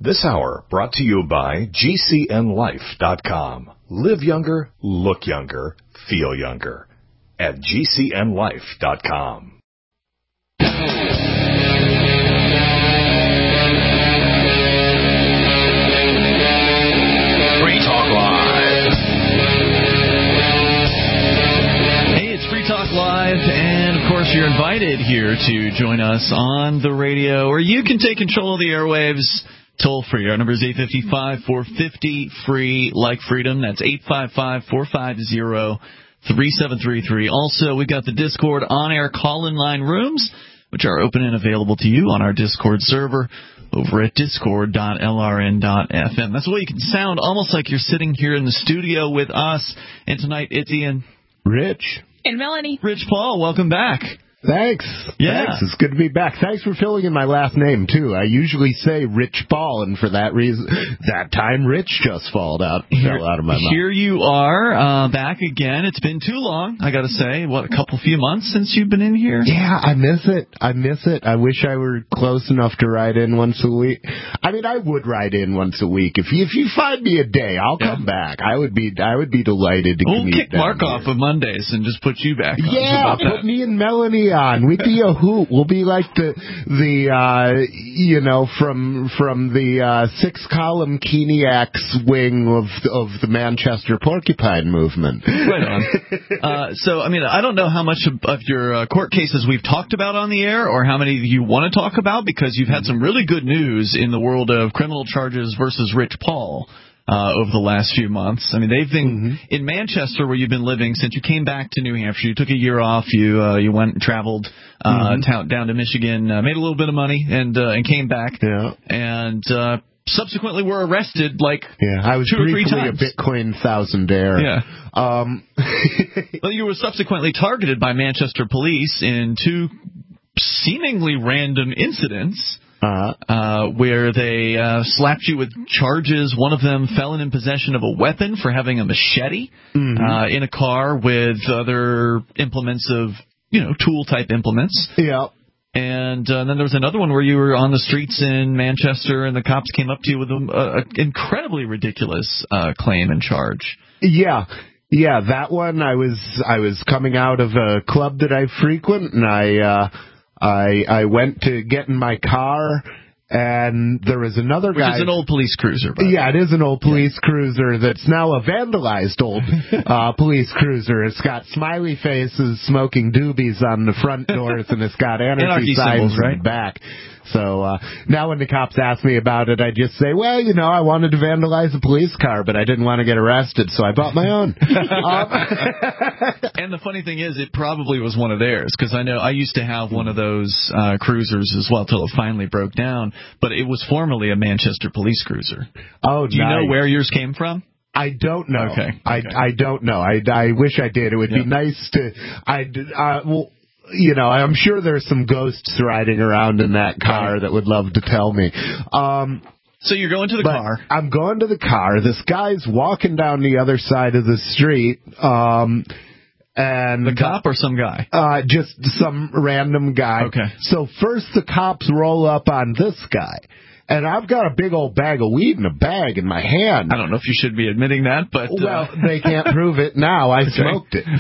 This hour brought to you by GCNLife.com. Live younger, look younger, feel younger. At GCNLife.com. Free Talk Live. Hey, it's Free Talk Live, and of course you're invited here to join us on the radio, or you can take control of the airwaves toll-free. Our number is 855-450-FREE, like freedom. That's 855-450-3733. Also, we've got the Discord on-air call-in line rooms, which are open and available to you on our Discord server over at discord.lrn.fm. That's the way you can sound almost like you're sitting here in the studio with us. And tonight, it's Ian, Rich, and Melanie. Rich Paul, welcome back. Thanks. Yeah. Thanks. It's good to be back. Thanks for filling in my last name, too. I usually say Rich Paul, and for that reason, that time Rich just fell out of my mouth. Here you are, back again. It's been too long, I got to say. What, a few months since you've been in here? Yeah, I miss it. I wish I were close enough to ride in once a week. I mean, I would ride in once a week. If you find me a day, I'll come back. I would be delighted to We'll kick Mark off of Mondays and just put you back on. Yeah, put me and Melanie on. We'd be a hoot. We'll be like the from the 6-column Keeniacs wing of the Manchester Porcupine movement. Right on. So, I mean, I don't know how much of your court cases we've talked about on the air, or how many you want to talk about, because you've had some really good news in the world of criminal charges versus Rich Paul. Over the last few months. I mean, they've been in Manchester, where you've been living since you came back to New Hampshire. You took a year off. You went and traveled down to Michigan, made a little bit of money, and came back. Yeah. And subsequently were arrested I was 2 or 3 briefly times. a Bitcoin thousandaire. Yeah. Well, you were subsequently targeted by Manchester police in 2 seemingly random incidents. Where they slapped you with charges. One of them, felon in possession of a weapon for having a machete in a car with other implements of, tool-type implements. Yeah. And then there was another one where you were on the streets in Manchester and the cops came up to you with an incredibly ridiculous claim and charge. Yeah. Yeah, that one, I was coming out of a club that I frequent, and I went to get in my car, and there was another guy. Which is an old police cruiser. Yeah, it is an old police cruiser that's now a vandalized old police cruiser. It's got smiley faces smoking doobies on the front doors, and it's got anarchy signs symbols, right? in the back. So now when the cops ask me about it, I just say, well, I wanted to vandalize a police car, but I didn't want to get arrested, so I bought my own. And the funny thing is, it probably was one of theirs, because I know I used to have one of those cruisers as well till it finally broke down, but it was formerly a Manchester police cruiser. Oh, do you know where yours came from? I don't know. Okay. I don't know. I wish I did. It would be nice to. I'm sure there's some ghosts riding around in that car that would love to tell me. So you're going to the car. I'm going to the car. This guy's walking down the other side of the street. And the cop or some guy? Just some random guy. Okay. So first the cops roll up on this guy. And I've got a big old bag of weed in a bag in my hand. I don't know if you should be admitting that, but... Well, they can't prove it now. I smoked it.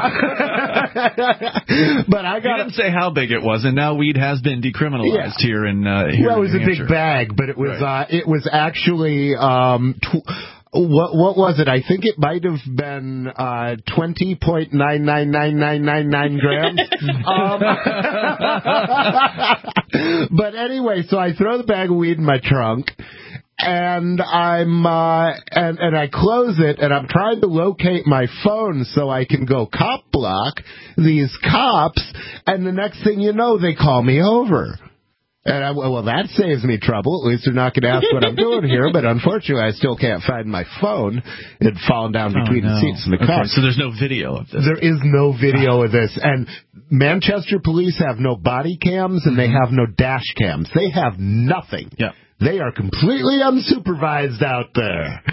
But I got... You didn't say how big it was, and now weed has been decriminalized here in here. Well, it was in a big bag, but it was actually... What was it? I think it might have been 20.999999 grams. But anyway, so I throw the bag of weed in my trunk, and and I close it, and I'm trying to locate my phone so I can go cop block these cops, and the next thing you know, they call me over. And well, that saves me trouble. At least they're not going to ask what I'm doing here. But unfortunately, I still can't find my phone. It had fallen down between the seats in the car. So there's no video of this. There is no video of this. And Manchester police have no body cams, and they have no dash cams. They have nothing. Yeah. They are completely unsupervised out there.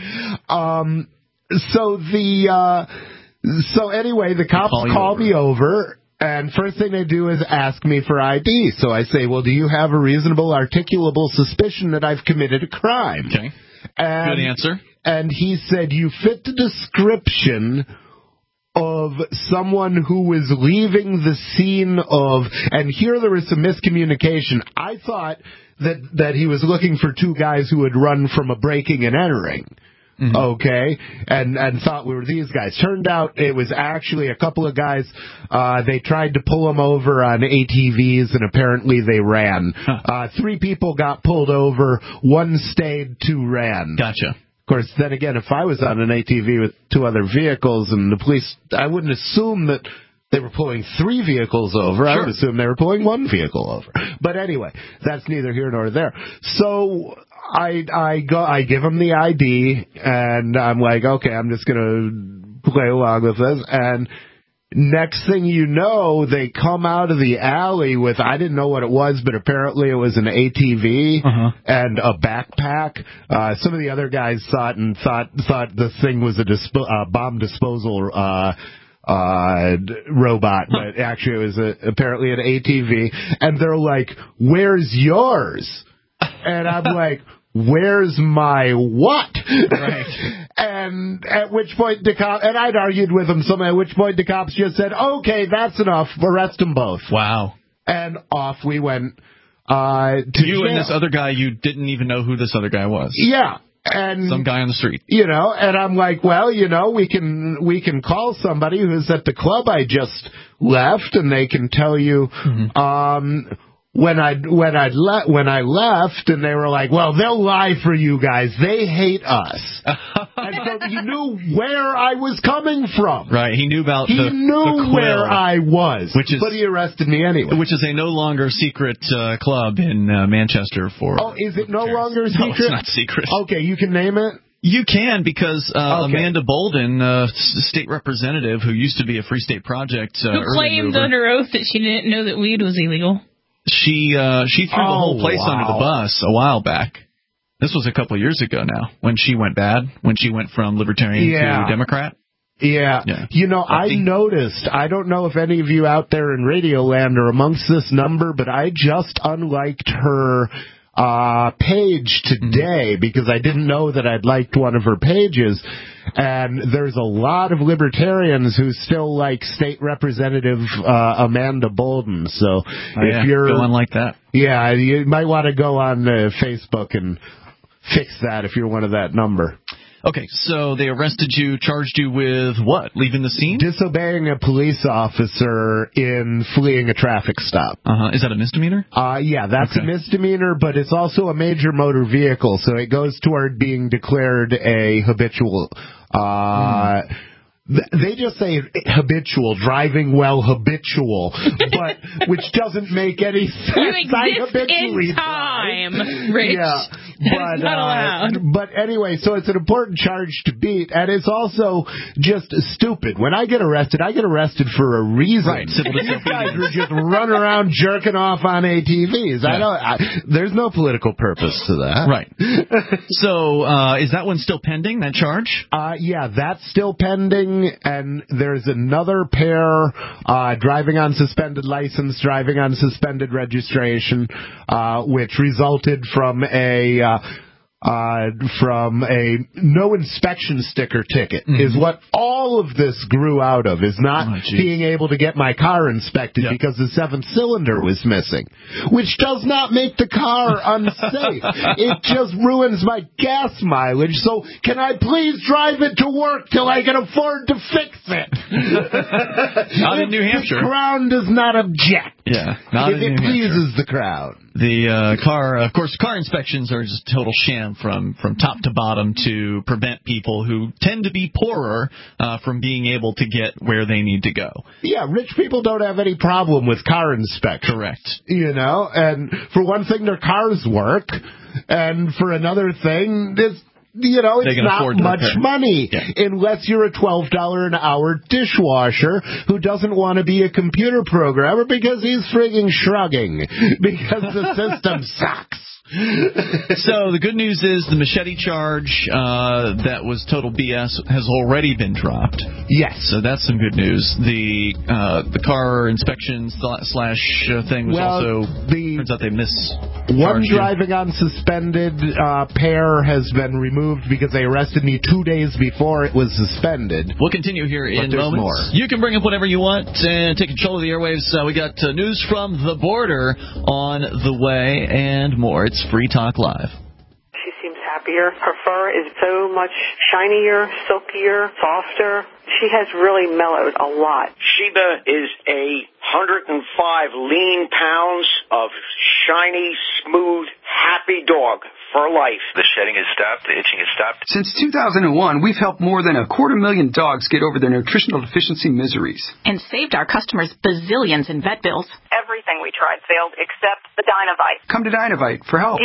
So anyway, the cops call me over. And first thing they do is ask me for ID. So I say, well, do you have a reasonable, articulable suspicion that I've committed a crime? Okay. And, good answer. And he said, you fit the description of someone who was leaving the scene of, and here there was some miscommunication. I thought that he was looking for two guys who had run from a breaking and entering. Mm-hmm. Okay, and thought we were these guys. Turned out it was actually a couple of guys. They tried to pull them over on ATVs, and apparently they ran. Huh. 3 people got pulled over. 1 stayed, 2 ran. Gotcha. Of course, then again, if I was on an ATV with 2 other vehicles and the police, I wouldn't assume that they were pulling 3 vehicles over. Sure. I would assume they were pulling 1 vehicle over. But anyway, that's neither here nor there. So I give them the ID, and I'm like, okay, I'm just going to play along with this. And next thing you know, they come out of the alley with, I didn't know what it was, but apparently it was an ATV and a backpack. Some of the other guys saw it and thought the thing was a bomb disposal robot, but actually it was apparently an ATV. And they're like, where's yours? And I'm like, where's my what? Right. And at which point the cop, and I'd argued with them some, at which point the cops just said, okay, that's enough, arrest them both. Wow. And off we went to you jail. And this other guy, you didn't even know who this other guy was. Yeah. And some guy on the street. And I'm like, well, we can call somebody who's at the club I just left, and they can tell you when I left, and they were like, well, they'll lie for you guys. They hate us. And so he knew where I was coming from. Right. He knew about the where I was. But he arrested me anyway. Which is a no longer secret club in Manchester for... Oh, is it no longer secret? No, it's not secret. Okay, you can name it? You can, because Amanda Bolden, state representative who used to be a Free State Project who claimed under oath that she didn't know that weed was illegal. She threw the whole place under the bus a while back. This was a couple of years ago now, when she went bad, when she went from Libertarian to Democrat. Yeah. I noticed, I don't know if any of you out there in Radioland are amongst this number, but I just unliked her page today because I didn't know that I'd liked one of her pages. And there's a lot of libertarians who still like State Representative Amanda Bolden. So if you're going like that, you might want to go on Facebook and fix that if you're one of that number. Okay, so they arrested you, charged you with what? Leaving the scene? Disobeying a police officer in fleeing a traffic stop. Is that a misdemeanor? That's a misdemeanor, but it's also a major motor vehicle, so it goes toward being declared a habitual. They just say habitual, driving while habitual, but which doesn't make any sense. You exist in time, Rich. Yeah, but not allowed. But anyway, so it's an important charge to beat, and it's also just stupid. When I get arrested for a reason. Right. These guys were just running around jerking off on ATVs. Yeah. There's no political purpose to that. Right. So is that one still pending? That charge? That's still pending. And there's another pair, driving on suspended license, driving on suspended registration, which resulted from a no inspection sticker ticket is what all of this grew out of, is not being able to get my car inspected because the 7th cylinder was missing, which does not make the car unsafe. It just ruins my gas mileage. So can I please drive it to work till I can afford to fix it? Not in New Hampshire. The Crown does not object. Yeah, not if in New it pleases Hampshire. The Crown. The car inspections are just a total sham from top to bottom to prevent people who tend to be poorer from being able to get where they need to go. Yeah, rich people don't have any problem with car inspection. Correct. And for one thing, their cars work, and for another thing, it's not much money unless you're a $12 an hour dishwasher who doesn't want to be a computer programmer because he's frigging shrugging because the system sucks. So the good news is the machete charge that was total BS has already been dropped. Yes. So that's some good news. The car inspection thing was also turns out they mischarged one driving on suspended pair has been removed because they arrested me 2 days before it was suspended. We'll continue here in moments. More. You can bring up whatever you want and take control of the airwaves. We got news from the border on the way and more. It's Free Talk Live. She seems happier. Her fur is so much shinier, silkier, softer. She has really mellowed a lot. Sheba is 105 lean pounds of shiny, smooth, happy dog for life. The shedding has stopped. The itching has stopped. Since 2001, we've helped more than 250,000 dogs get over their nutritional deficiency miseries. And saved our customers bazillions in vet bills. Everything we tried failed except the Dynovite. Come to Dynovite for help.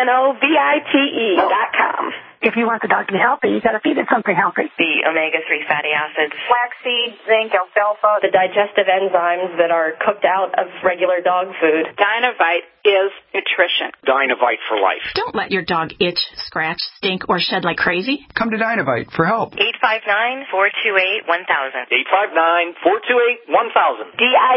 DINOVITE.com. If you want the dog to be healthy, you got to feed it something healthy. The omega-3 fatty acids, flaxseed, zinc, alfalfa, the digestive enzymes that are cooked out of regular dog food. Dynovite is nutrition. Dynovite for life. Don't let your dog itch, scratch, stink, or shed like crazy. Come to Dynovite for help. 859-428-1000. 859-428-1000.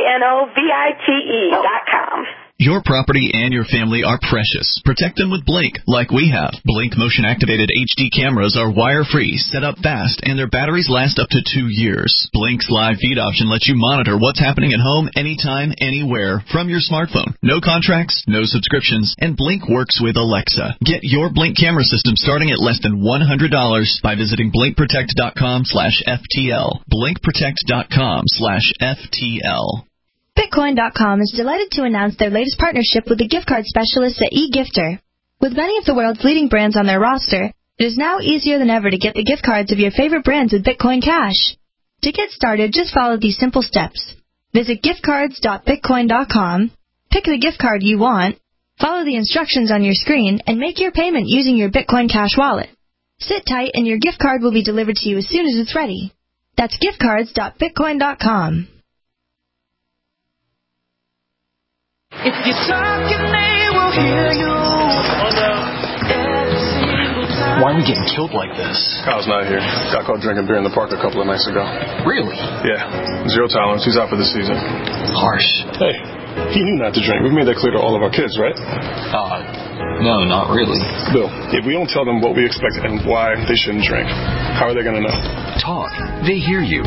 DINOVITE.com. Your property and your family are precious. Protect them with Blink, like we have. Blink motion-activated HD cameras are wire-free, set up fast, and their batteries last up to 2 years. Blink's live feed option lets you monitor what's happening at home anytime, anywhere, from your smartphone. No contracts, no subscriptions, and Blink works with Alexa. Get your Blink camera system starting at less than $100 by visiting blinkprotect.com/FTL. blinkprotect.com/FTL. Bitcoin.com is delighted to announce their latest partnership with the gift card specialists at eGifter. With many of the world's leading brands on their roster, it is now easier than ever to get the gift cards of your favorite brands with Bitcoin Cash. To get started, just follow these simple steps. Visit giftcards.bitcoin.com, pick the gift card you want, follow the instructions on your screen, and make your payment using your Bitcoin Cash wallet. Sit tight and your gift card will be delivered to you as soon as it's ready. That's giftcards.bitcoin.com. If you talk and they will hear you. Why are we getting killed like this? Kyle's not here. Got caught drinking beer in the park a couple of nights ago. Really? Yeah. 0 tolerance. He's out for the season. Harsh. Hey, he knew not to drink. We've made that clear to all of our kids, right? No, not really. Bill, if we don't tell them what we expect and why they shouldn't drink, how are they going to know? Talk. They hear you.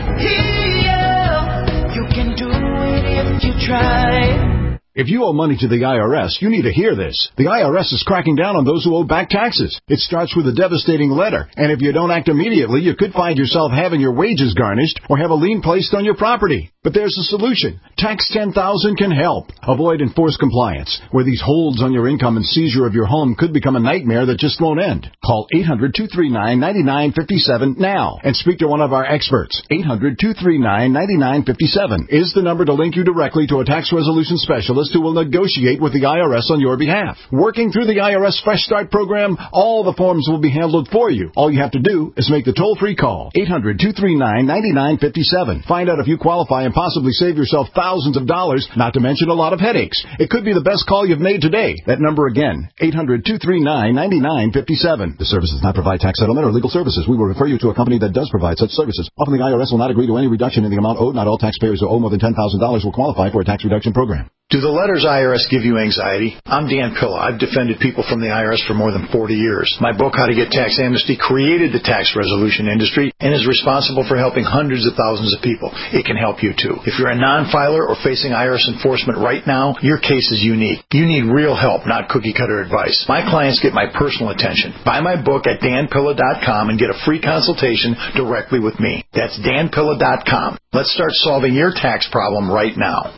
You can do it if you try. If you owe money to the IRS, you need to hear this. The IRS is cracking down on those who owe back taxes. It starts with a devastating letter, and if you don't act immediately, you could find yourself having your wages garnished or have a lien placed on your property. But there's a solution. Tax 10,000 can help. Avoid enforced compliance, where these holds on your income and seizure of your home could become a nightmare that just won't end. Call 800-239-9957 now and speak to one of our experts. 800-239-9957 is the number to link you directly to a tax resolution specialist who will negotiate with the IRS on your behalf. Working through the IRS Fresh Start program, all the forms will be handled for you. All you have to do is make the toll-free call, 800-239-9957. Find out if you qualify and possibly save yourself thousands of dollars, not to mention a lot of headaches. It could be the best call you've made today. That number again, 800-239-9957. The service does not provide tax settlement or legal services. We will refer you to a company that does provide such services. Often the IRS will not agree to any reduction in the amount owed. Not all taxpayers who owe more than $10,000 will qualify for a tax reduction program. Do the letters IRS give you anxiety? I'm Dan Pilla. I've defended people from the IRS for more than 40 years. My book, How to Get Tax Amnesty, created the tax resolution industry and is responsible for helping hundreds of thousands of people. It can help you too. If you're a non-filer or facing IRS enforcement right now, your case is unique. You need real help, not cookie-cutter advice. My clients get my personal attention. Buy my book at danpilla.com and get a free consultation directly with me. That's danpilla.com. Let's start solving your tax problem right now.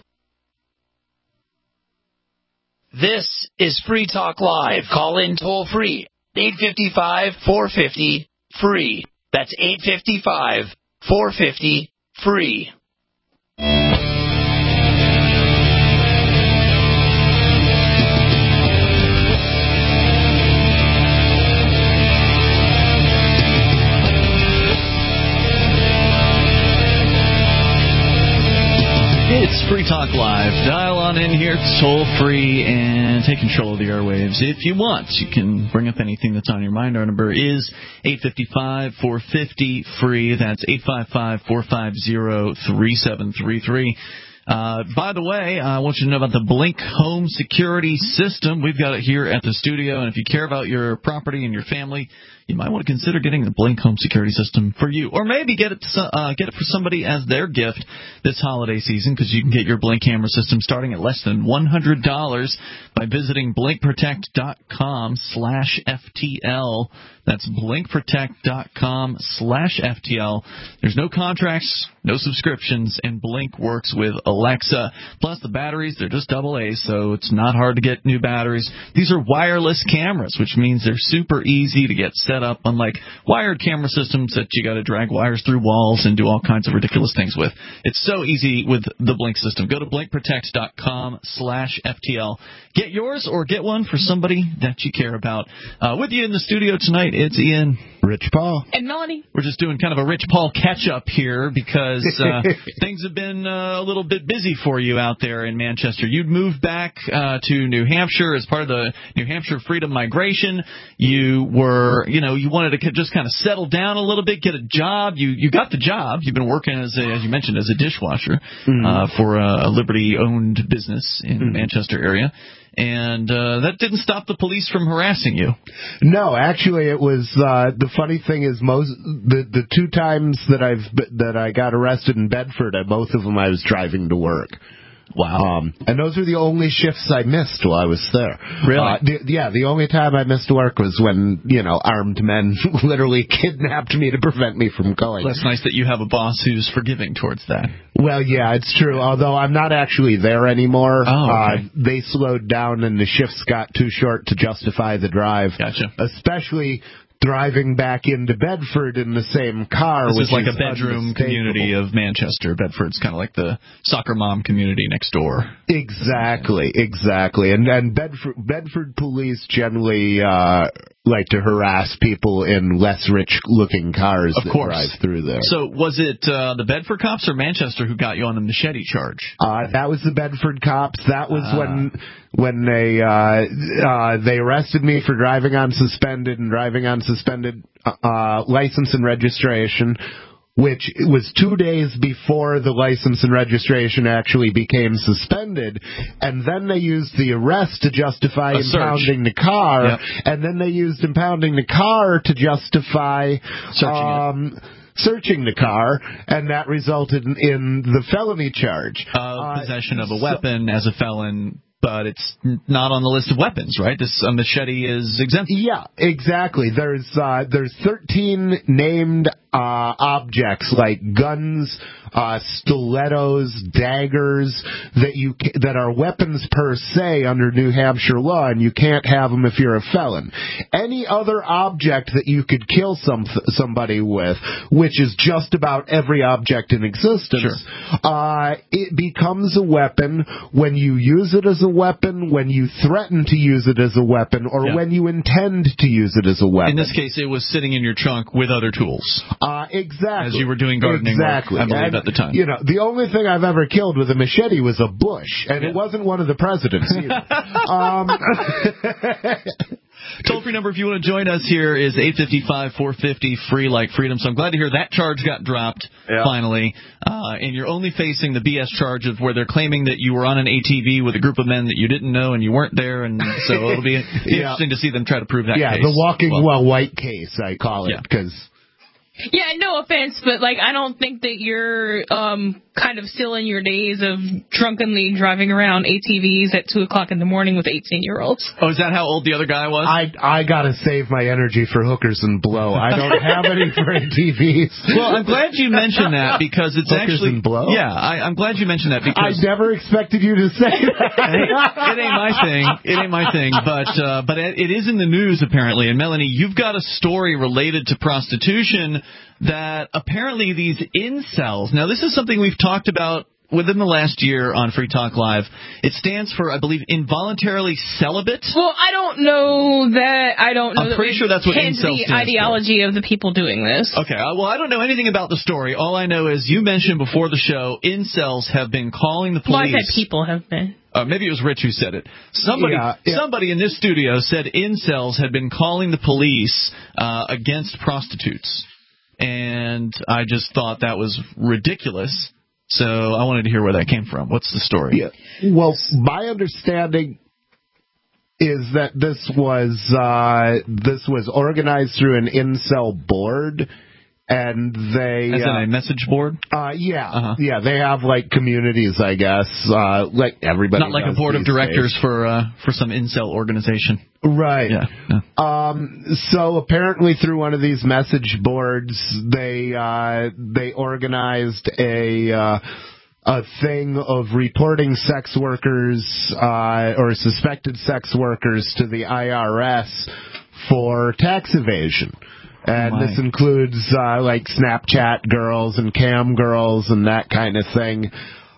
This is Free Talk Live. Call in toll free. 855-450-FREE. That's 855-450-FREE. Talk Live. Dial on in here, toll free, and take control of the airwaves if you want. You can bring up anything that's on your mind. Our number is 855-450-FREE. That's 855-450-3733. By the way, I want you to know about the Blink home security system. We've got it here at the studio, and if you care about your property and your family, you might want to consider getting the Blink home security system for you, or maybe get it for somebody as their gift this holiday season, because you can get your Blink camera system starting at less than $100 by visiting blinkprotect.com/FTL. That's blinkprotect.com/FTL. There's no contracts, no subscriptions, and Blink works with Alexa. Plus, the batteries, they're just AA, so it's not hard to get new batteries. These are wireless cameras, which means they're super easy to get set up, unlike wired camera systems that you got to drag wires through walls and do all kinds of ridiculous things with. It's so easy with the Blink system. Go to blinkprotect.com/FTL. Get yours or get one for somebody that you care about. With you in the studio tonight, it's Ian, Rich Paul, and Melanie. We're just doing kind of a Rich Paul catch-up here because things have been a little bit busy for you out there in Manchester. You'd moved back to New Hampshire as part of the New Hampshire Freedom Migration. You were, you wanted to just kind of settle down a little bit, get a job. You got the job. You've been working as you mentioned, as a dishwasher for a Liberty-owned business in the Manchester area. And that didn't stop the police from harassing you. No, actually, it was the funny thing is the two times that I got arrested in Bedford, both of them I was driving to work. Wow. And those were the only shifts I missed while I was there. Really? The only time I missed work was when, armed men literally kidnapped me to prevent me from going. That's nice that you have a boss who's forgiving towards that. Well, yeah, it's true. Although I'm not actually there anymore. Oh, okay. They slowed down and the shifts got too short to justify the drive. Gotcha. Especially driving back into Bedford in the same car. This which is like a bedroom community of Manchester. Bedford's kind of like the soccer mom community next door. Exactly. And Bedford police generally like to harass people in less rich-looking cars that drive through there. So was it the Bedford cops or Manchester who got you on the machete charge? That was the Bedford cops. That was when they arrested me for driving on suspended license and registration, which was 2 days before the license and registration actually became suspended. And then they used the arrest to justify impounding the car. Yep. And then they used impounding the car to justify searching the car, and that resulted in the felony charge. Possession of a weapon as a felon. But it's not on the list of weapons, right? This machete is exempt. Yeah, exactly. There's 13 named objects like guns, stilettos, daggers that are weapons per se under New Hampshire law, and you can't have them if you're a felon. Any other object that you could kill somebody with, which is just about every object in existence, it becomes a weapon when you use it as a weapon, when you threaten to use it as a weapon, or when you intend to use it as a weapon. In this case, it was sitting in your trunk with other tools. Exactly. As you were doing gardening work, I believe, at the time. The only thing I've ever killed with a machete was a bush, and it wasn't one of the presidents either. Toll-free number if you want to join us here is 855-450-FREE like freedom. So I'm glad to hear that charge got dropped finally. And you're only facing the BS charge of where they're claiming that you were on an ATV with a group of men that you didn't know and you weren't there. And so it'll be interesting to see them try to prove that case. Yeah, the walking white case, I call it, because... Yeah, no offense, but I don't think that you're kind of still in your days of drunkenly driving around ATVs at 2:00 in the morning with 18-year-olds. Oh, is that how old the other guy was? I gotta save my energy for hookers and blow. I don't have any for ATVs. Well, I'm glad you mentioned that because it's hookers actually and blow? Yeah, I'm glad you mentioned that because I never expected you to say that. It ain't my thing. But it is in the news apparently. And Melanie, you've got a story related to prostitution that apparently these incels. Now, this is something we've talked about within the last year on Free Talk Live. It stands for, I believe, involuntarily celibate. Well, I don't know that. I'm pretty sure that's what incel stands the ideology for. Of the people doing this. Okay, well, I don't know anything about the story. All I know is you mentioned before the show, incels have been calling the police. Well, I said people have been. Maybe it was Rich who said it. Somebody in this studio said incels had been calling the police against prostitutes. And I just thought that was ridiculous. So I wanted to hear where that came from. What's the story? Yeah. Well, my understanding is that this was organized through an incel board, and they as in a message board. Yeah, they have like communities, I guess, like everybody. Not like a board of directors for some incel organization. Right. Yeah. So apparently through one of these message boards, they organized a thing of reporting sex workers or suspected sex workers to the IRS for tax evasion. And this includes like Snapchat girls and cam girls and that kind of thing.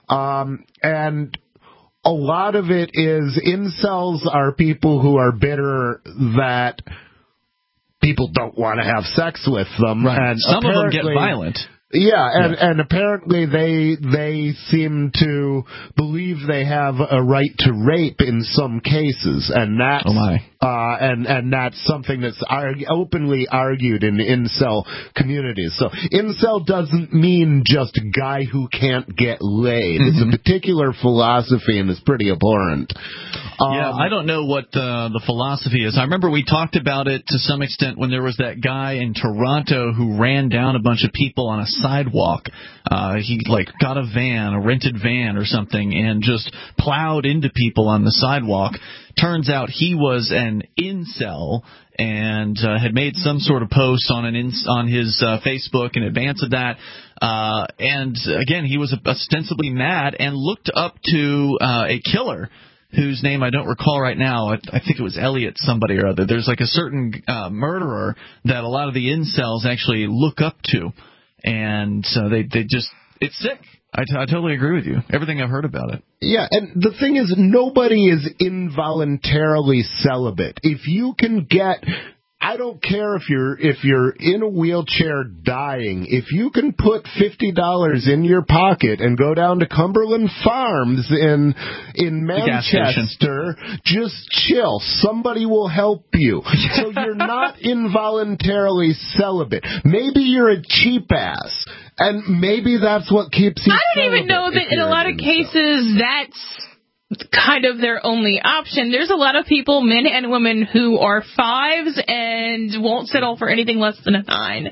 And a lot of it is incels are people who are bitter that people don't want to have sex with them. Right. And some of them get violent. Yeah, and apparently they seem to believe they have a right to rape in some cases, and that's and that's something that's openly argued in incel communities. So incel doesn't mean just a guy who can't get laid. It's a particular philosophy, and it's pretty abhorrent. I don't know what the philosophy is. I remember we talked about it to some extent when there was that guy in Toronto who ran down a bunch of people on a sidewalk. He got a rented van or something, and just plowed into people on the sidewalk. Turns out he was an incel and had made some sort of post on his Facebook in advance of that. And again, he was ostensibly mad and looked up to a killer whose name I don't recall right now. I think it was Elliot somebody or other. There's like a certain murderer that a lot of the incels actually look up to. And so they just, it's sick. I totally agree with you. Everything I've heard about it. Yeah, and the thing is, nobody is involuntarily celibate. If you can get... I don't care if you're in a wheelchair dying. If you can put $50 in your pocket and go down to Cumberland Farms in Manchester, just chill. Somebody will help you. So you're not involuntarily celibate. Maybe you're a cheap ass, and maybe that's what keeps you. I don't even know that in a lot of cases that's kind of their only option. There's a lot of people, men and women, who are 5s and won't settle for anything less than a 9.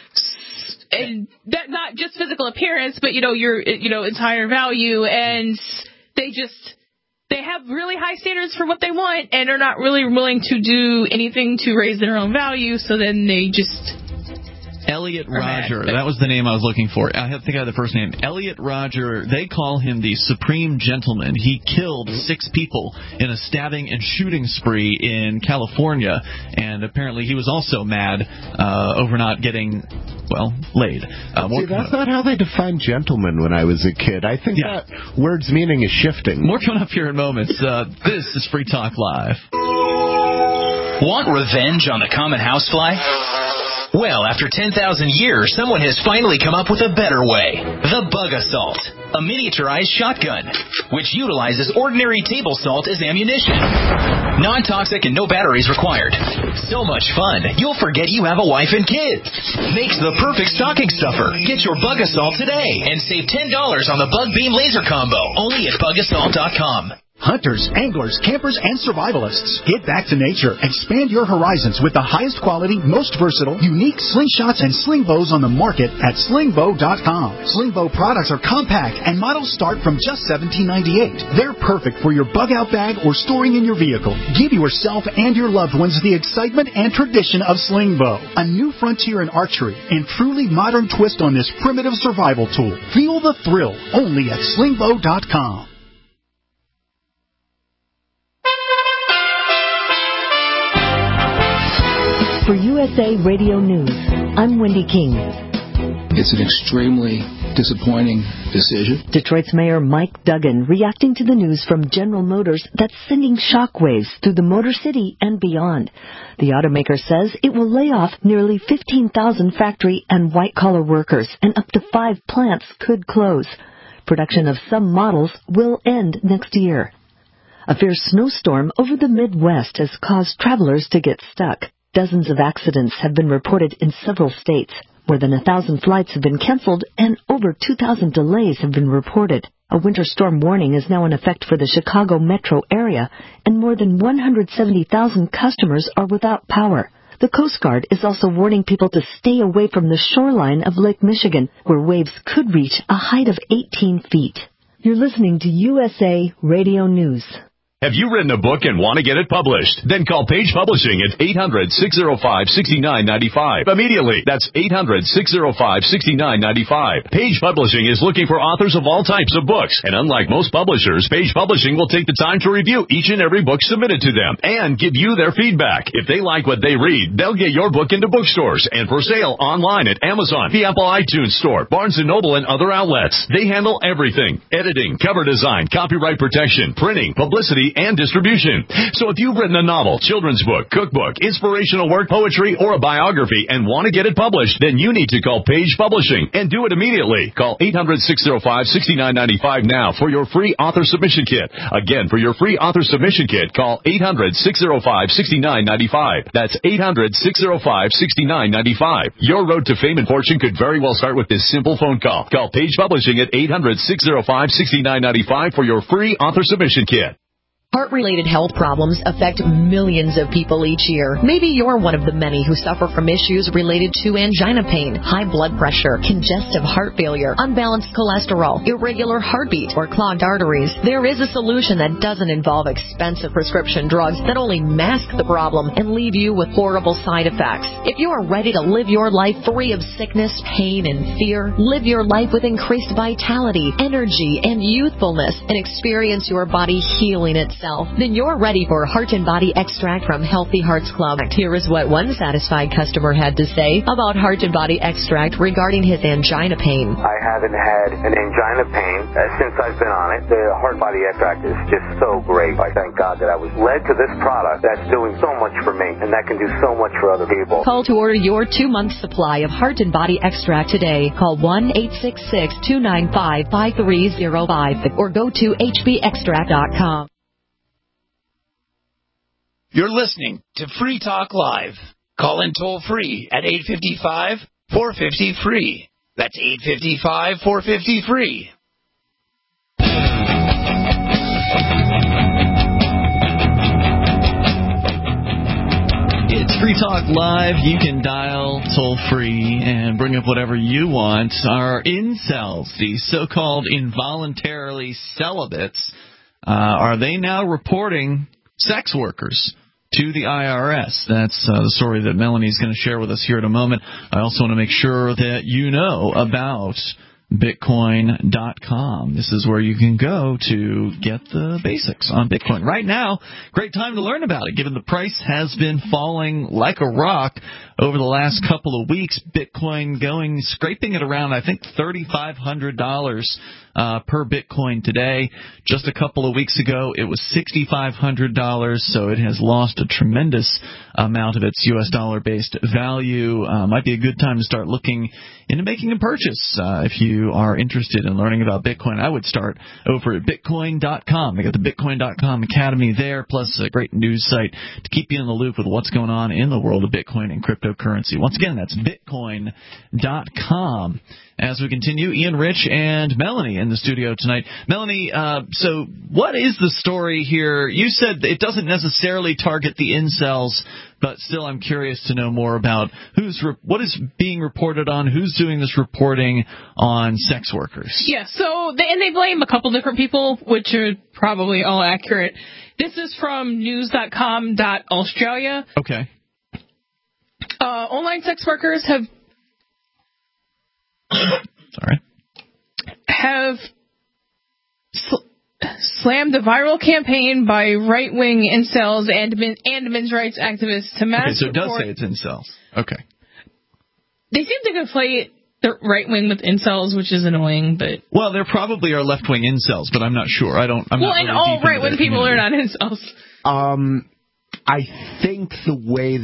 And that not just physical appearance, but your entire value, and they have really high standards for what they want and are not really willing to do anything to raise their own value. So then they just. Elliot Rodger, that was the name I was looking for. I think I had the first name. Elliot Rodger, they call him the Supreme Gentleman. He killed 6 people in a stabbing and shooting spree in California, and apparently he was also mad over not getting, laid. See, that's not how they defined gentleman when I was a kid. I think that word's meaning is shifting. More coming up here in moments. This is Free Talk Live. Want revenge on the common housefly? Well, after 10,000 years, someone has finally come up with a better way. The Bug Assault, a miniaturized shotgun, which utilizes ordinary table salt as ammunition. Non-toxic and no batteries required. So much fun, you'll forget you have a wife and kids. Makes the perfect stocking stuffer. Get your Bug Assault today and save $10 on the Bug Beam Laser Combo, only at BugAssault.com. Hunters, anglers, campers, and survivalists. Get back to nature. Expand your horizons with the highest quality, most versatile, unique slingshots and sling bows on the market at slingbow.com. Slingbow products are compact and models start from just $17.98. They're perfect for your bug out bag or storing in your vehicle. Give yourself and your loved ones the excitement and tradition of Slingbow, a new frontier in archery and truly modern twist on this primitive survival tool. Feel the thrill only at slingbow.com. For USA Radio News, I'm Wendy King. It's an extremely disappointing decision. Detroit's Mayor Mike Duggan reacting to the news from General Motors that's sending shockwaves through the Motor City and beyond. The automaker says it will lay off nearly 15,000 factory and white-collar workers, and up to 5 plants could close. Production of some models will end next year. A fierce snowstorm over the Midwest has caused travelers to get stuck. Dozens of accidents have been reported in several states. More than 1,000 flights have been canceled and over 2,000 delays have been reported. A winter storm warning is now in effect for the Chicago metro area, and more than 170,000 customers are without power. The Coast Guard is also warning people to stay away from the shoreline of Lake Michigan, where waves could reach a height of 18 feet. You're listening to USA Radio News. Have you written a book and want to get it published? Then call Page Publishing at 800-605-6995. Immediately. That's 800-605-6995. Page Publishing is looking for authors of all types of books. And unlike most publishers, Page Publishing will take the time to review each and every book submitted to them and give you their feedback. If they like what they read, they'll get your book into bookstores and for sale online at Amazon, the Apple iTunes Store, Barnes & Noble, and other outlets. They handle everything: editing, cover design, copyright protection, printing, publicity, and distribution. So if you've written a novel, children's book, cookbook, inspirational work, poetry, or a biography and want to get it published, then you need to call Page Publishing and do it immediately. Call 800-605-6995 now for your free author submission kit. Again, for your free author submission kit, call 800-605-6995. That's 800-605-6995. Your road to fame and fortune could very well start with this simple phone call. Call Page Publishing at 800-605-6995 for your free author submission kit. Heart-related health problems affect millions of people each year. Maybe you're one of the many who suffer from issues related to angina pain, high blood pressure, congestive heart failure, unbalanced cholesterol, irregular heartbeat, or clogged arteries. There is a solution that doesn't involve expensive prescription drugs that only mask the problem and leave you with horrible side effects. If you are ready to live your life free of sickness, pain, and fear, live your life with increased vitality, energy, and youthfulness, and experience your body healing itself, then you're ready for Heart and Body Extract from Healthy Hearts Club. Here is what one satisfied customer had to say about Heart and Body Extract regarding his angina pain. I haven't had an angina pain since I've been on it. The Heart Body Extract is just so great. I thank God that I was led to this product that's doing so much for me and that can do so much for other people. Call to order your 2-month supply of Heart and Body Extract today. Call 1-866-295-5305 or go to hbextract.com. You're listening to Free Talk Live. Call in toll-free at 855-450-FREE. That's 855-450-FREE. It's Free Talk Live. You can dial toll-free and bring up whatever you want. Our incels, the so-called involuntarily celibates, are they now reporting sex workers to the IRS? That's the story that Melanie's going to share with us here in a moment. I also want to make sure that you know about Bitcoin.com. This is where you can go to get the basics on Bitcoin. Right now, great time to learn about it, given the price has been falling like a rock over the last couple of weeks. Bitcoin scraping at around, I think, $3,500 per Bitcoin today. Just a couple of weeks ago, it was $6,500, so it has lost a tremendous amount of its U.S. dollar-based value. Might be a good time to start looking into making a purchase. If you are interested in learning about Bitcoin, I would start over at Bitcoin.com. They got the Bitcoin.com Academy there, plus a great news site to keep you in the loop with what's going on in the world of Bitcoin and cryptocurrency. Once again, that's Bitcoin.com. As we continue, Ian, Rich, and Melanie in the studio tonight. Melanie, so what is the story here? You said it doesn't necessarily target the incels, but still I'm curious to know more about what is being reported on, who's doing this reporting on sex workers. Yeah, so they blame a couple different people, which are probably all accurate. This is from news.com.australia. Okay. Online sex workers have slammed a viral campaign by right-wing incels and men's rights activists to mass. Okay, so it does say it's incels. Okay. They seem to conflate They're right-wing with incels, which is annoying, but... Well, there probably are left-wing incels, but I'm not sure. I'm not and really all deep into right-wing people are not incels. I think the way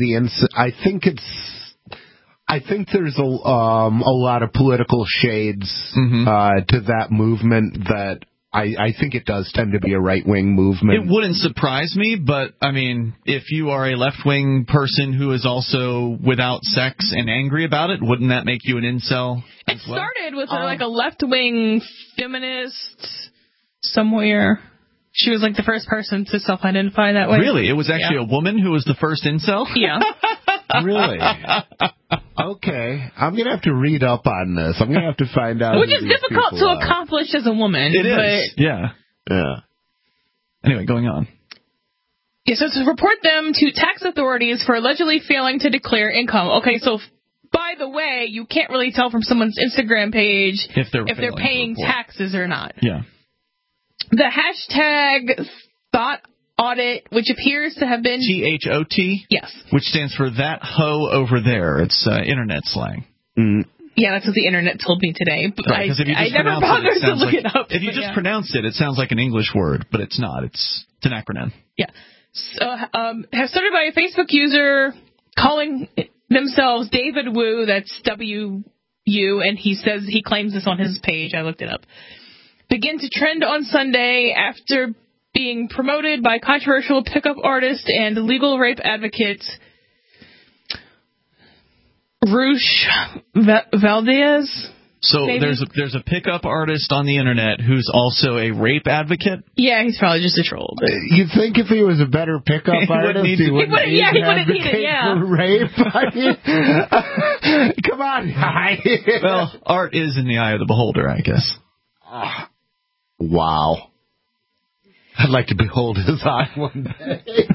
I think there's a lot of political shades to that movement that I think it does tend to be a right-wing movement. It wouldn't surprise me, but, I mean, if you are a left-wing person who is also without sex and angry about it, wouldn't that make you an incel? It started with like a left-wing feminist somewhere. She was like the first person to self-identify that way. Really? It was actually a woman who was the first incel? Yeah. Really? Okay. I'm going to have to read up on this. I'm going to have to find out. Which is difficult to accomplish as a woman. It is. Yeah. Anyway, going on. Yeah, so to report them to tax authorities for allegedly failing to declare income. Okay, so by the way, you can't really tell from someone's Instagram page if they're paying taxes or not. Yeah. The hashtag thought audit, which appears to have been... THOT? Yes. Which stands for that hoe over there. It's internet slang. Yeah, that's what the internet told me today. But right, I never bothered to look it up. If you just pronounce it, it sounds like an English word, but it's not. It's an acronym. Yeah. So, have started by a Facebook user calling themselves David Wu, that's W-U, and he claims this on his page. I looked it up. Begin to trend on Sunday after being promoted by controversial pickup artist and legal rape advocate Rush Valdez. So maybe? there's a pickup artist on the internet who's also a rape advocate? Yeah, he's probably just a troll. But... You'd think if he was a better pickup artist, he wouldn't advocate for rape. I mean, come on, guy. Well, art is in the eye of the beholder, I guess. Wow. I'd like to behold his eye one day.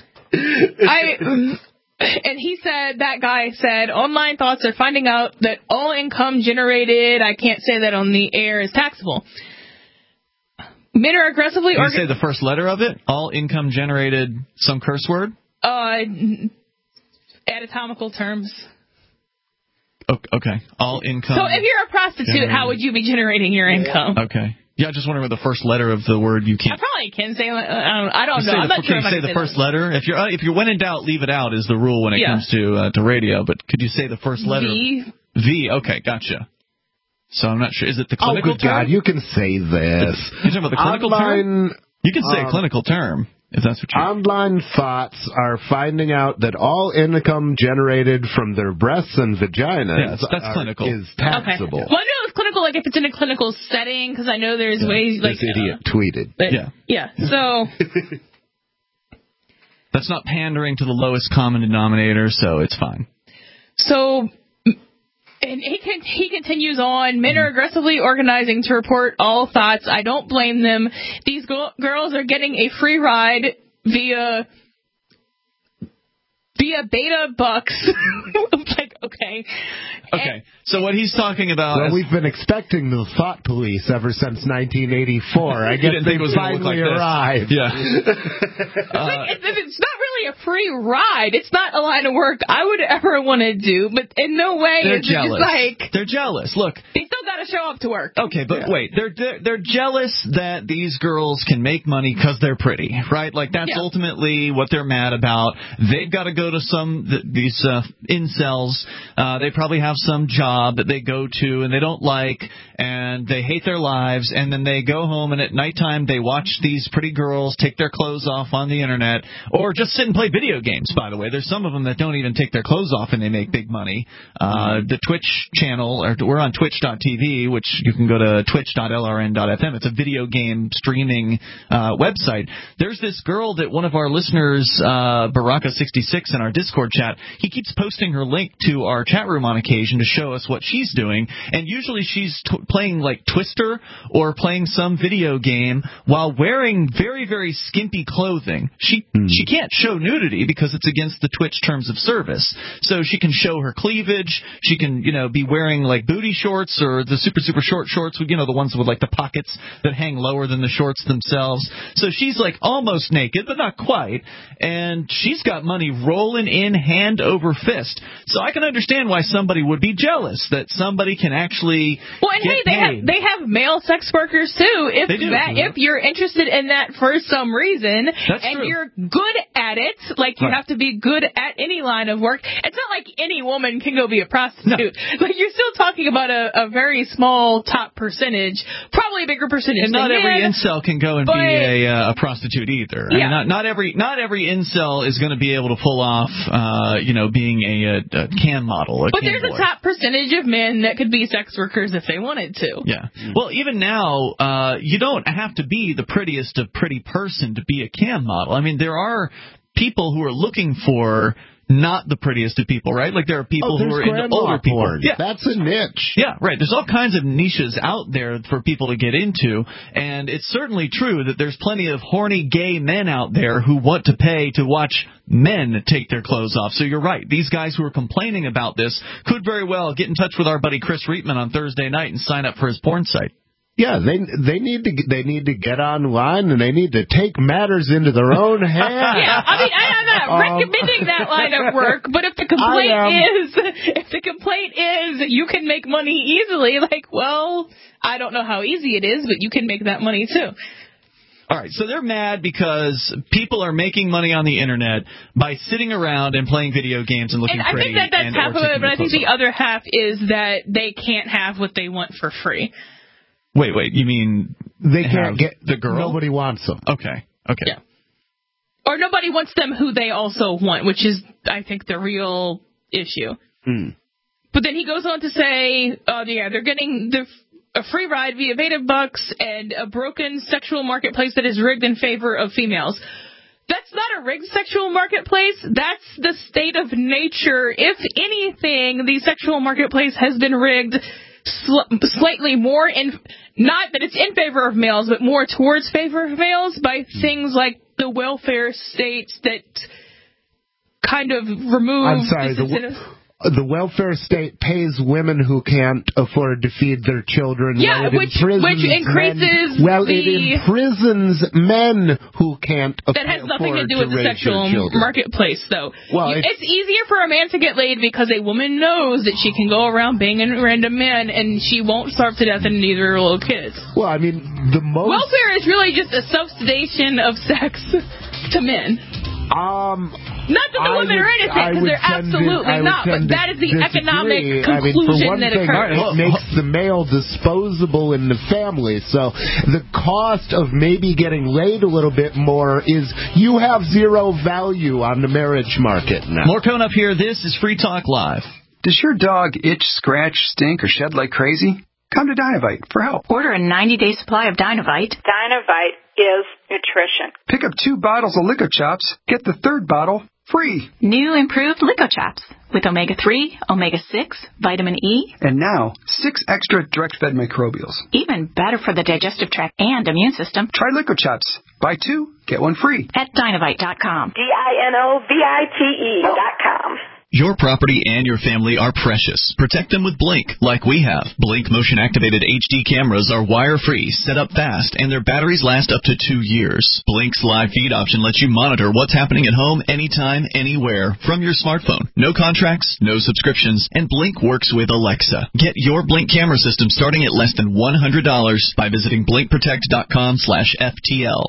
And he said, that guy said, online thoughts are finding out that all income generated, I can't say that on the air, is taxable. Men are aggressively... Can you say the first letter of it? All income generated, some curse word? Anatomical terms. Okay. All income... So if you're a prostitute, how would you be generating your income? Okay. Yeah, I just wondering what the first letter of the word you can... I probably can say... I don't know. I'm not sure if I can say the first letter. If you're when in doubt, leave it out is the rule when it comes to radio. But could you say the first letter? V. Okay, gotcha. So I'm not sure. Is it the clinical term? God, you can say this. You're talking about the clinical term? You can say a clinical term. If that's what Online thoughts are finding out that all income generated from their breasts and vaginas that's clinical. Is taxable. Okay. Well, I know it's clinical, like if it's in a clinical setting, because I know there's ways like... This idiot tweeted. But, yeah, so... That's not pandering to the lowest common denominator, so it's fine. So... And he continues on, men are aggressively organizing to report all thoughts. I don't blame them. These girls are getting a free ride via beta bucks. Like, okay. Okay, so what he's talking about... Well, we've been expecting the thought police ever since 1984. I guess they finally arrived. Yeah. It's not really a free ride. It's not a line of work I would ever want to do, but in no way is it just like... They're jealous. Look. They still got to show up to work. Okay, but wait. They're jealous that these girls can make money because they're pretty, right? Like, that's ultimately what they're mad about. They've got to go to these incels. They probably have some job that they go to and they don't like, and they hate their lives, and then they go home and at nighttime they watch these pretty girls take their clothes off on the internet, or just sit and play video games, by the way. There's some of them that don't even take their clothes off and they make big money. The Twitch channel, or we're on twitch.tv, which you can go to twitch.lrn.fm. It's a video game streaming website. There's this girl that one of our listeners, Baraka66 in our Discord chat, he keeps posting her link to our chat room on occasion to show us what she's doing, and usually she's playing like Twister or playing some video game while wearing very, very skimpy clothing. She can't show show nudity because it's against the Twitch terms of service. So she can show her cleavage. She can, be wearing like booty shorts or the super, super short shorts, the ones with like the pockets that hang lower than the shorts themselves. So she's like almost naked, but not quite. And she's got money rolling in hand over fist. So I can understand why somebody would be jealous that somebody can actually get paid. They have male sex workers too. If you're interested in that for some reason, you're good at it, like you have to be good at any line of work. It's not like any woman can go be a prostitute. No. Like you're still talking about a very small top percentage, probably a bigger percentage. And not every incel can go and be a prostitute either. Yeah. I mean, not every incel is going to be able to pull off, being a cam model. But there's a top percentage of men that could be sex workers if they wanted to. Yeah. Well, even now, you don't have to be the prettiest of pretty person to be a cam model. I mean, there are people who are looking for not the prettiest of people, right? Like there are people who are into older people. Porn. Yeah. That's a niche. Yeah, right. There's all kinds of niches out there for people to get into, and it's certainly true that there's plenty of horny gay men out there who want to pay to watch men take their clothes off. So you're right. These guys who are complaining about this could very well get in touch with our buddy Chris Reitman on Thursday night and sign up for his porn site. Yeah, they need to get online and they need to take matters into their own hands. Yeah, I mean, I'm not recommending that line of work, but if the complaint is you can make money easily, like, well, I don't know how easy it is, but you can make that money too. All right, so they're mad because people are making money on the internet by sitting around and playing video games and looking pretty. And I think that's half of it, but I think the other half is that they can't have what they want for free. Wait, you mean they can't get the girl? Nobody wants them. Okay. Yeah. Or nobody wants them who they also want, which is, I think, the real issue. Mm. But then he goes on to say, they're getting a free ride via Betabucks and a broken sexual marketplace that is rigged in favor of females. That's not a rigged sexual marketplace. That's the state of nature. If anything, the sexual marketplace has been rigged slightly more not that it's in favor of males, but more towards favor of males by things like the welfare state that kind of remove. I'm sorry, the welfare state pays women who can't afford to feed their children. Yeah, which increases it imprisons men who can't afford to That has nothing to do with the sexual marketplace, though. Well, it's easier for a man to get laid because a woman knows that she can go around banging random men and she won't starve to death and neither her little kids. Well, I mean, welfare is really just a subsidization of sex to men. Not that the women are innocent, because they're absolutely not, but that is the economic conclusion that occurs. It makes the male disposable in the family, so the cost of maybe getting laid a little bit more is you have zero value on the marriage market now. More coming up here. This is Free Talk Live. Does your dog itch, scratch, stink, or shed like crazy? Come to Dinovite for help. Order a 90-day supply of Dinovite. Dinovite is nutrition. Pick up 2 bottles of Lico Chops. Get the 3rd bottle free. New improved Lico Chops with omega-3, omega-6, vitamin E. And now, 6 extra direct-fed microbials. Even better for the digestive tract and immune system. Try Lico Chops. Buy 2, get 1 free. At Dinovite.com. DINOVITE.com. Your property and your family are precious. Protect them with Blink, like we have. Blink motion-activated HD cameras are wire-free, set up fast, and their batteries last up to 2 years. Blink's live feed option lets you monitor what's happening at home anytime, anywhere, from your smartphone. No contracts, no subscriptions, and Blink works with Alexa. Get your Blink camera system starting at less than $100 by visiting BlinkProtect.com/FTL.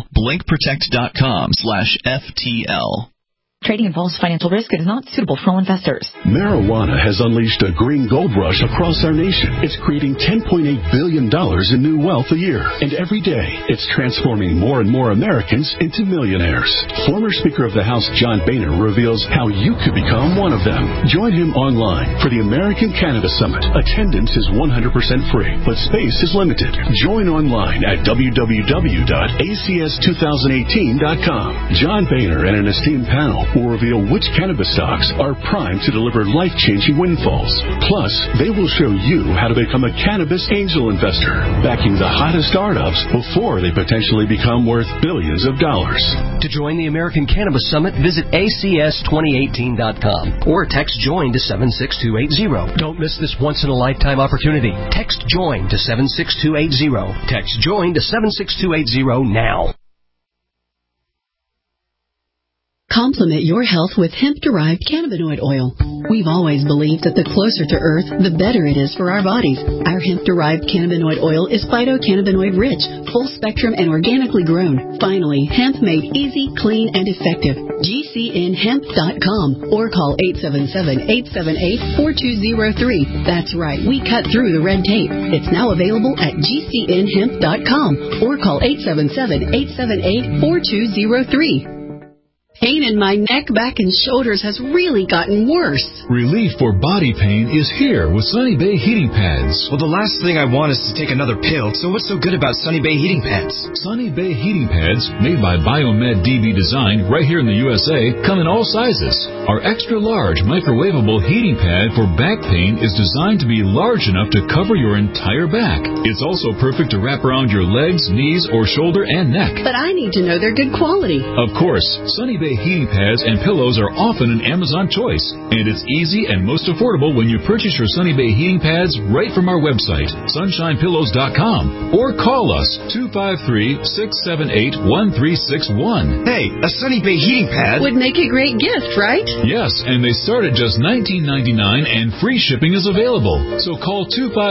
BlinkProtect.com/FTL. Trading involves financial risk and is not suitable for all investors. Marijuana has unleashed a green gold rush across our nation. It's creating $10.8 billion in new wealth a year. And every day, it's transforming more and more Americans into millionaires. Former Speaker of the House John Boehner reveals how you could become one of them. Join him online for the American Cannabis Summit. Attendance is 100% free, but space is limited. Join online at www.acs2018.com. John Boehner and an esteemed panel will reveal which cannabis stocks are primed to deliver life-changing windfalls. Plus, they will show you how to become a cannabis angel investor, backing the hottest startups before they potentially become worth billions of dollars. To join the American Cannabis Summit, visit acs2018.com or text JOIN to 76280. Don't miss this once-in-a-lifetime opportunity. Text JOIN to 76280. Text JOIN to 76280 now. Complement your health with hemp-derived cannabinoid oil. We've always believed that the closer to Earth, the better it is for our bodies. Our hemp-derived cannabinoid oil is phytocannabinoid-rich, full-spectrum, and organically grown. Finally, hemp made easy, clean, and effective. GCNhemp.com or call 877-878-4203. That's right, we cut through the red tape. It's now available at GCNhemp.com or call 877-878-4203. Pain in my neck, back, and shoulders has really gotten worse. Relief for body pain is here with Sunny Bay Heating Pads. Well, the last thing I want is to take another pill, so what's so good about Sunny Bay Heating Pads? Sunny Bay Heating Pads, made by Biomed DB Design right here in the USA, come in all sizes. Our extra-large microwavable heating pad for back pain is designed to be large enough to cover your entire back. It's also perfect to wrap around your legs, knees, or shoulder and neck. But I need to know they're good quality. Of course, Sunny Bay heating pads and pillows are often an Amazon choice, and it's easy and most affordable when you purchase your Sunny Bay heating pads right from our website, sunshinepillows.com, or call us 253-678-1361. Hey, a Sunny Bay heating pad would make a great gift, right? Yes, and they start at just $19.99 and free shipping is available. So call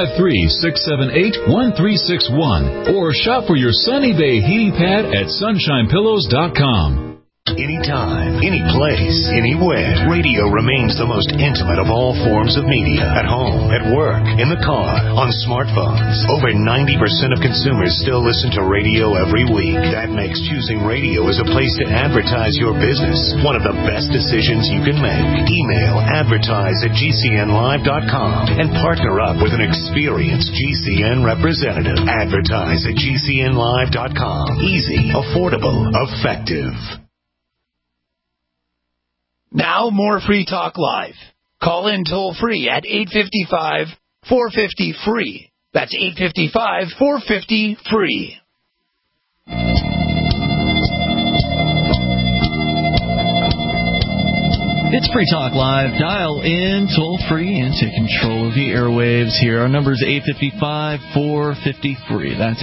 253-678-1361 or shop for your Sunny Bay heating pad at sunshinepillows.com. Anytime, any place, anywhere, radio remains the most intimate of all forms of media. At home, at work, in the car, on smartphones. Over 90% of consumers still listen to radio every week. That makes choosing radio as a place to advertise your business one of the best decisions you can make. Email advertise@gcnlive.com and partner up with an experienced GCN representative. Advertise at gcnlive.com. Easy, affordable, effective. Now more Free Talk Live. Call in toll free at 855-450-FREE. That's 855-450-FREE. It's Free Talk Live. Dial in toll free and take control of the airwaves here. Our number is 855-450-FREE. That's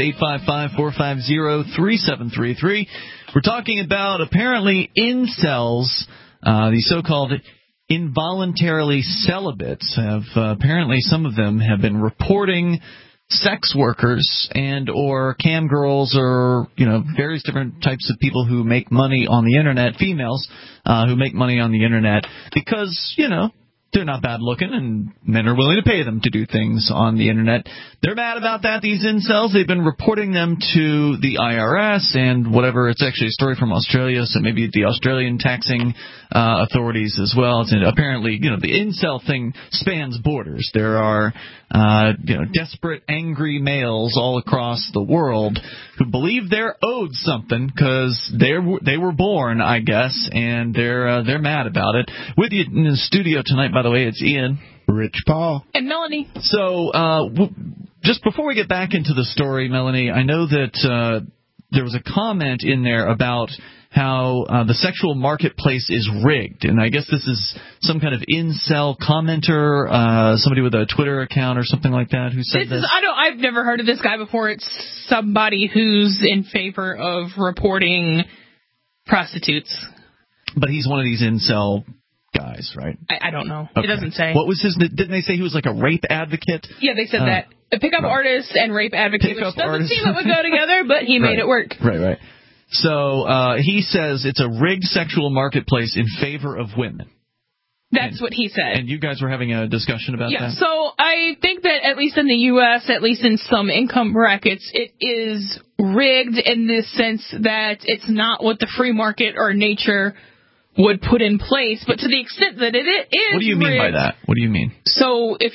855-450-3733. We're talking about apparently incels. The so-called involuntarily celibates have apparently some of them have been reporting sex workers and or cam girls or various different types of people who make money on the internet, females who make money on the internet because they're not bad looking and men are willing to pay them to do things on the internet. They're mad about that, these incels. They've been reporting them to the IRS and whatever. It's actually a story from Australia, so maybe the Australian taxing authorities as well. And apparently, the incel thing spans borders. There are desperate, angry males all across the world who believe they're owed something because they were born, I guess, and they're mad about it. With you in the studio tonight, by the way, it's Ian, Rich Paul, and Melanie. So just before we get back into the story, Melanie, I know that there was a comment in there about how the sexual marketplace is rigged, and I guess this is some kind of incel commenter, somebody with a Twitter account or something like that, who said this. I've never heard of this guy before. It's somebody who's in favor of reporting prostitutes. But he's one of these incel guys, right? I don't know. Okay. It doesn't say. What was his? Didn't they say he was like a rape advocate? Yeah, they said that. A pickup artist and rape advocate, which doesn't seem that would go together, but he made it work. Right. So he says it's a rigged sexual marketplace in favor of women. That's what he said. And you guys were having a discussion about that? Yeah, so I think that at least in the U.S., at least in some income brackets, it is rigged in this sense that it's not what the free market or nature would put in place, but to the extent that it is. What do you mean by that? What do you mean? So if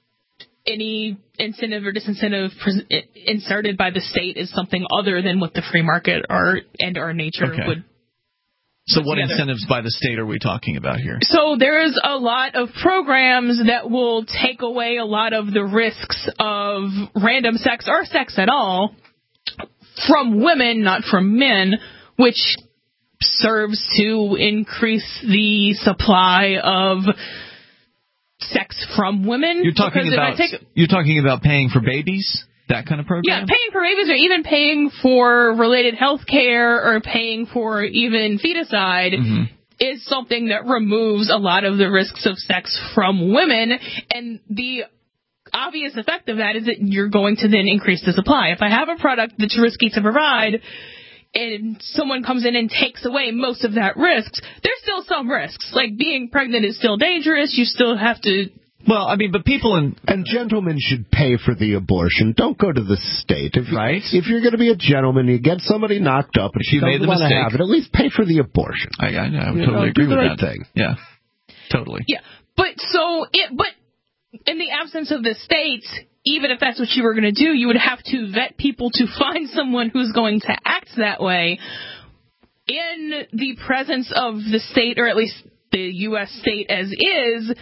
any incentive or disincentive inserted by the state is something other than what the free market and our nature would. So what incentives by the state are we talking about here? So there's a lot of programs that will take away a lot of the risks of random sex or sex at all from women, not from men, which serves to increase the supply of sex from women. You're talking about paying for babies? That kind of program? Yeah, paying for babies or even paying for related health care or paying for even feticide is something that removes a lot of the risks of sex from women. And the obvious effect of that is that you're going to then increase the supply. If I have a product that's risky to provide and someone comes in and takes away most of that risk, there's still some risks. Like being pregnant is still dangerous. You still have to... Well, I mean, but people and gentlemen should pay for the abortion. Don't go to the state. If you're going to be a gentleman, you get somebody knocked up, and you made the mistake, have it, at least pay for the abortion. I would totally agree with that thing. Yeah, totally. Yeah, but in the absence of the states, even if that's what you were going to do, you would have to vet people to find someone who's going to act that way. In the presence of the state, or at least the U.S. state as is,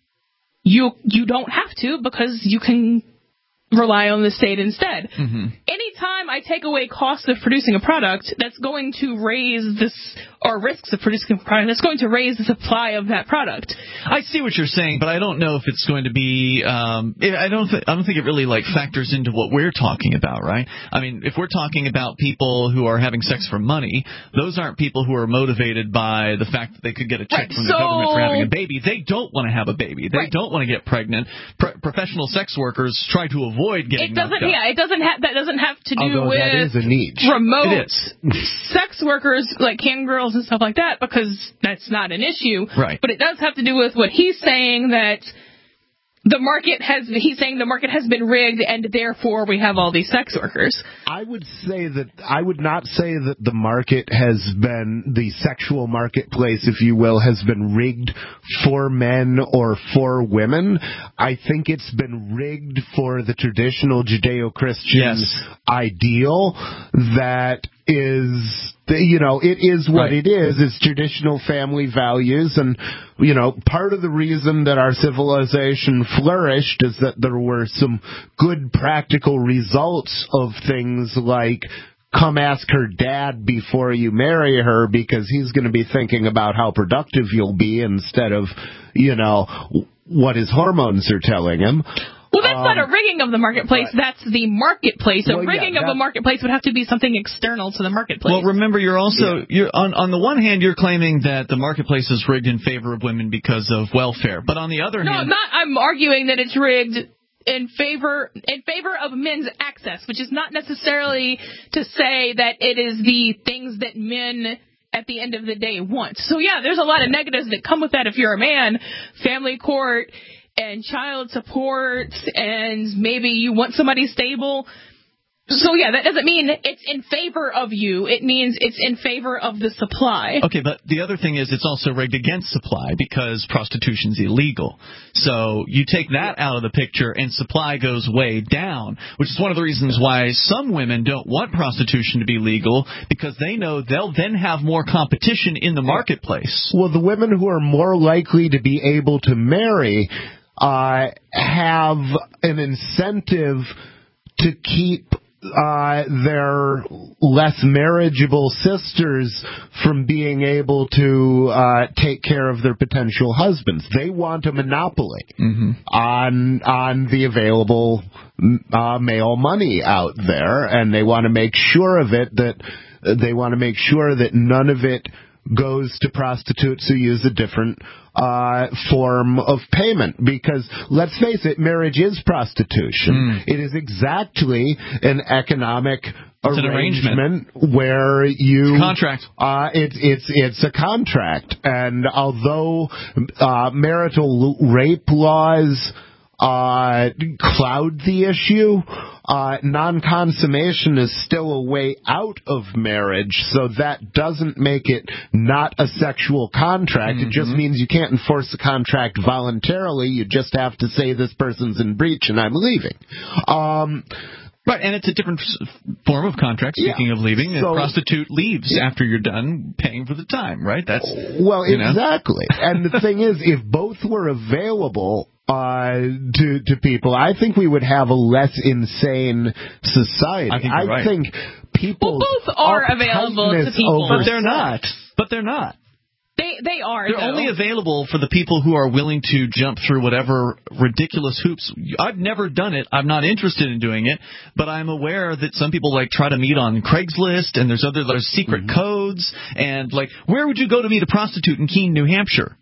you don't have to, because you can rely on the state instead. Anytime I take away costs of producing a product, that's going to raise or risks of producing a product, that's going to raise the supply of that product. I see what you're saying, but I don't know if it's going to be. I don't think it really factors into what we're talking about, right? I mean, if we're talking about people who are having sex for money, those aren't people who are motivated by the fact that they could get a check from the government for having a baby. They don't want to have a baby. They don't want to get pregnant. Professional sex workers try to avoid getting knocked up. Yeah, that doesn't have to do Although with that is a niche. remote sex workers like cam girls and stuff like that, because that's not an issue. Right. But it does have to do with what he's saying, that the market has been rigged, and therefore we have all these sex workers. I would not say that the sexual marketplace, if you will, has been rigged for men or for women. I think it's been rigged for the traditional Judeo-Christian ideal that is... it is what it is. It's traditional family values. And, part of the reason that our civilization flourished is that there were some good practical results of things like, come ask her dad before you marry her, because he's going to be thinking about how productive you'll be instead of, what his hormones are telling him. Well, that's not a rigging of the marketplace. That's the marketplace. A rigging of the marketplace would have to be something external to the marketplace. Well, remember, you're on the one hand, you're claiming that the marketplace is rigged in favor of women because of welfare, but on the other hand, I'm arguing that it's rigged in favor of men's access, which is not necessarily to say that it is the things that men at the end of the day want. So yeah, there's a lot of negatives that come with that if you're a man. Family court and child support, and maybe you want somebody stable. So yeah, that doesn't mean it's in favor of you. It means it's in favor of the supply. Okay, but the other thing is it's also rigged against supply, because prostitution's illegal. So you take that out of the picture and supply goes way down, which is one of the reasons why some women don't want prostitution to be legal, because they know they'll then have more competition in the marketplace. Well, the women who are more likely to be able to marry have an incentive to keep their less marriageable sisters from being able to take care of their potential husbands. They want a monopoly on the available male money out there, and they want to make sure of it, that none of it goes to prostitutes who use a different form of payment. Because, let's face it, marriage is prostitution. It is exactly an economic arrangement where you... It's a contract. It's a contract. And although marital rape laws cloud the issue, non-consummation is still a way out of marriage, so that doesn't make it not a sexual contract. It just means you can't enforce the contract voluntarily. You just have to say this person's in breach and I'm leaving. Right, and it's a different form of contract, speaking of leaving. A prostitute leaves after you're done paying for the time, right? That's exactly. And the thing is, if both were available to people, I think we would have a less insane society. I think people both are available to people, but they're not. But they're not. They are. They're only available for the people who are willing to jump through whatever ridiculous hoops. I've never done it. I'm not interested in doing it, but I'm aware that some people try to meet on Craigslist, and there's secret codes, and where would you go to meet a prostitute in Keene, New Hampshire?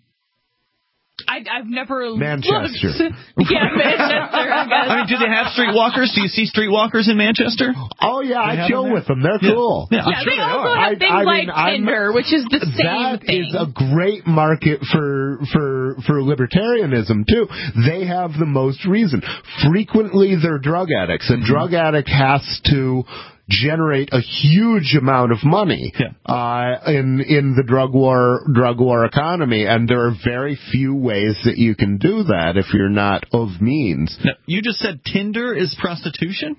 I've never Manchester. Yeah, Manchester, I guess. I mean, do they have streetwalkers? Do you see streetwalkers in Manchester? Oh, yeah, I chill with them. They're cool. Yeah, I'm sure they also have things like Tinder, which is the same thing. That is a great market for libertarianism, too. They have the most reason. Frequently, they're drug addicts. A drug addict has to generate a huge amount of money in the drug war economy, and there are very few ways that you can do that if you're not of means. Now, you just said Tinder is prostitution?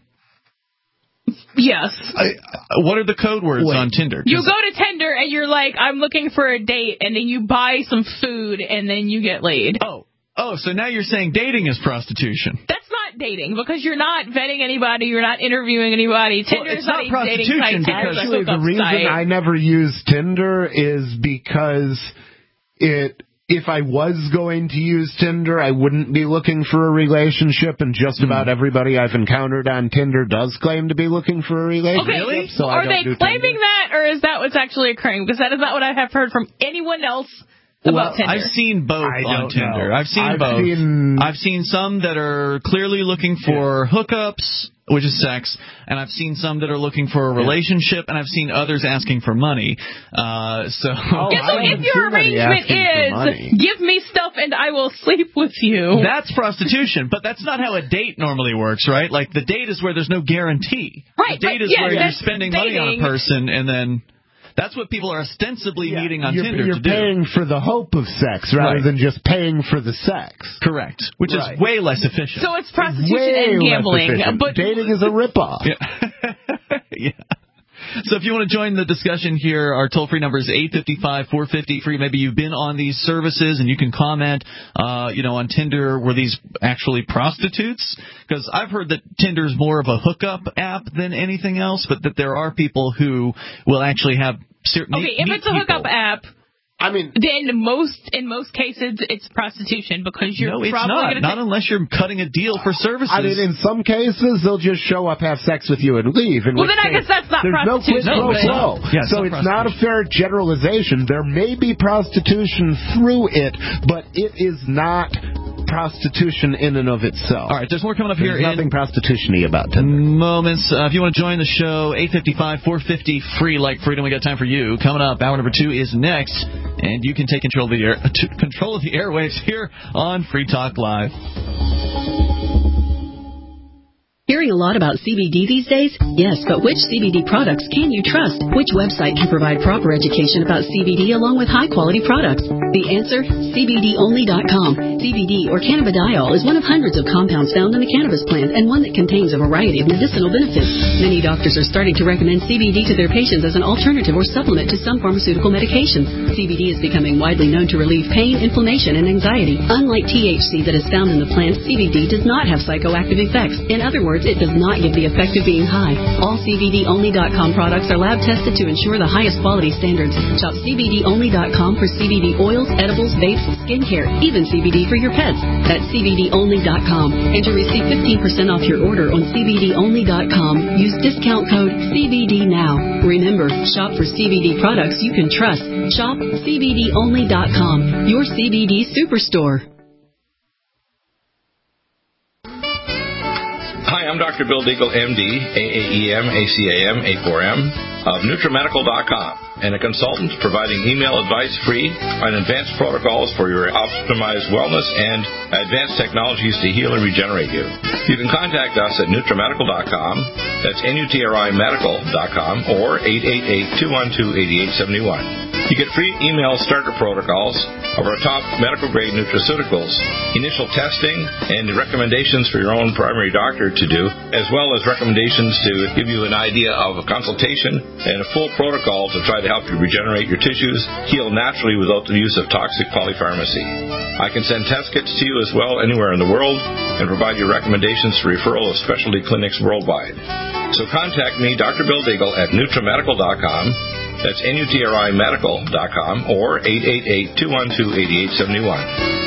Yes. What are the code words on Tinder? You go to Tinder and you're like, I'm looking for a date, and then you buy some food and then you get laid. Oh, so now you're saying dating is prostitution. That's not dating, because you're not vetting anybody, you're not interviewing anybody. Tinder's not prostitution. Actually, the reason I never use Tinder is because if I was going to use Tinder, I wouldn't be looking for a relationship, and just about everybody I've encountered on Tinder does claim to be looking for a relationship. Okay, really? So are they claiming that, or is that what's actually occurring? Because that is not what I have heard from anyone else. Tinder. I've seen both on Tinder. I've seen both. I've seen some that are clearly looking for hookups, which is sex, and I've seen some that are looking for a relationship, and I've seen others asking for money. So if your arrangement is give me stuff and I will sleep with you, that's prostitution. But that's not how a date normally works, right? Like, the date is where there's no guarantee. Right. The date is where you're spending money on a person, and then that's what people are ostensibly meeting on Tinder to do. You're paying for the hope of sex rather than just paying for the sex. Correct. Which is way less efficient. So it's prostitution and gambling. But dating is a ripoff. Yeah. So if you want to join the discussion here, our toll-free number is 855-450-FREE. Maybe you've been on these services and you can comment, on Tinder, were these actually prostitutes? Because I've heard that Tinder's more of a hookup app than anything else, but that there are people who will actually have certain if it's a hookup app, then in most cases it's prostitution, because you're probably not unless you're cutting a deal for services. I mean, in some cases they'll just show up, have sex with you, and leave. Well, then I guess that's not prostitution. There's no quid pro quo. So it's not a fair generalization. There may be prostitution through it, but it is not prostitution in and of itself. All right, there's more coming up here. There's nothing prostitution-y about Tinder. Moments. If you want to join the show, 855-450-FREE, like freedom. We got time for you. Coming up, hour number 2 is next, and you can take control of the airwaves here on Free Talk Live. Hearing a lot about CBD these days? Yes, but which CBD products can you trust? Which website can provide proper education about CBD along with high-quality products? The answer? CBDonly.com. CBD, or cannabidiol, is one of hundreds of compounds found in the cannabis plant, and one that contains a variety of medicinal benefits. Many doctors are starting to recommend CBD to their patients as an alternative or supplement to some pharmaceutical medications. CBD is becoming widely known to relieve pain, inflammation, and anxiety. Unlike THC that is found in the plant, CBD does not have psychoactive effects. In other words, it does not give the effect of being high. All CBDonly.com products are lab tested to ensure the highest quality standards. Shop CBDonly.com for CBD oils, edibles, vapes, skincare, even CBD for your pets. That's CBDonly.com. And to receive 15% off your order on CBDonly.com, use discount code CBD now. Remember, shop for CBD products you can trust. Shop CBDonly.com, your CBD superstore. Hi, I'm Dr. Bill Deagle, MD, AAEM, ACAM, A4M, of NutriMedical.com, and a consultant providing email advice free on advanced protocols for your optimized wellness and advanced technologies to heal and regenerate you. You can contact us at NutriMedical.com, that's NutriMedical.com, or 888-212-8871. You get free email starter protocols of our top medical-grade nutraceuticals, initial testing, and recommendations for your own primary doctor to do, as well as recommendations to give you an idea of a consultation and a full protocol to try to help you regenerate your tissues, heal naturally without the use of toxic polypharmacy. I can send test kits to you as well anywhere in the world and provide you recommendations for referral of specialty clinics worldwide. So contact me, Dr. Bill Deagle, at NutriMedical.com. That's NutriMedical.com or 888-212-8871.